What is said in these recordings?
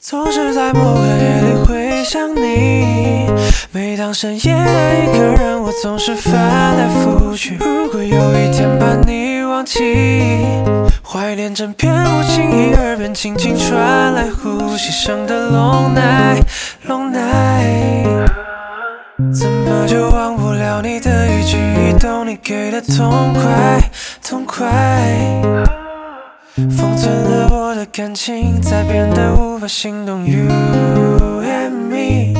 总是在某个夜里会想你，每当深夜的一个人，我总是翻来覆去。如果有一天把你忘记，怀念整片无情意，耳边轻轻传来呼吸声的 long night long night， 怎么就忘不了你的一举一动，你给的痛快痛快，封存了我的感情，才变得无法心动。You and me，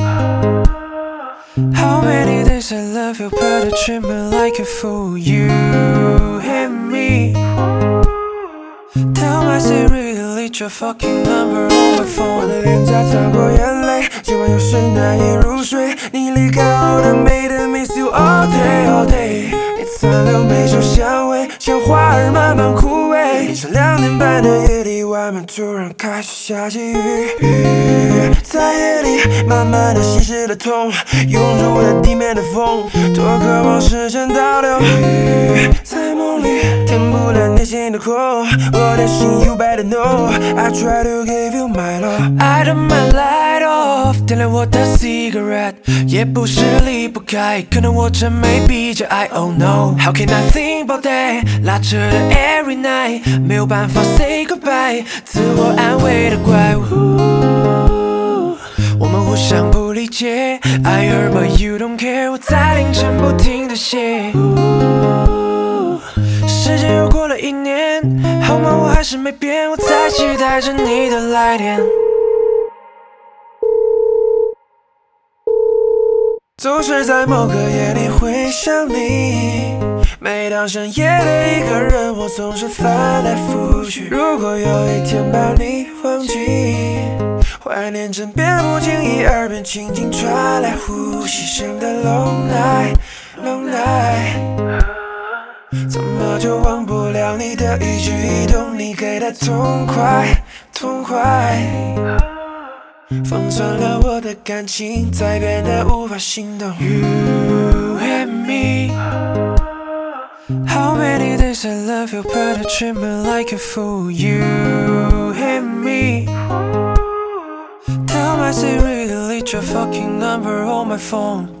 How many days I love you, but I treat me like a fool. You and me， Tell me is it really your fucking number on my phone？ 我的脸颊擦过眼泪，今晚有谁难以入睡？你离开后的美的 miss you all day all day， 你残留每首香味，像花儿慢慢枯萎。凌晨2点半的夜里，外面突然开始下起雨，雨在夜里慢慢的稀释了痛，涌入我的地面的风，多渴望时间倒流。雨在梦里填不了内心的空，我的心 you better know， I try to give you my love。 I don't mind light off， 点亮我的 cigarette， 也不是离不开，可能我真没比较爱。Oh no， How can I think about that？ 拉扯的 every night， 没有办法 say goodbye， 自我安慰的怪物。我们互相不理解 I heard but you don't care， 我在凌晨不停的写。时间又过了1年，好吗？我还是没变，我在期待着你的来电。 总是在某个夜里会想你，每当深夜的一个人，我总是翻来覆去。如果有一天把你忘记，怀念枕边不经意，耳边轻轻传来呼吸声的 long night long night， 怎么就忘不了你的一举一动，你给的痛快痛快，封存了我的感情，才变得无法心动。 You and me， How many days I love you, but I treat me like a fool. You and me， Tell me is it really your fucking number on my phone？